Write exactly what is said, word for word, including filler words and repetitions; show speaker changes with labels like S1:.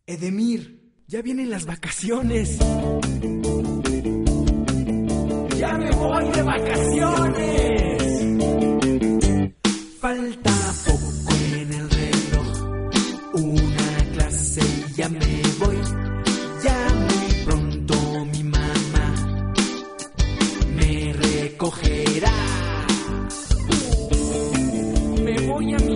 S1: Edemir, ya vienen las vacaciones. ¡Ya me voy de vacaciones! Falta poco en el reloj, una clase y ya me voy. Ya muy pronto mi mamá me recogerá. Me voy a mi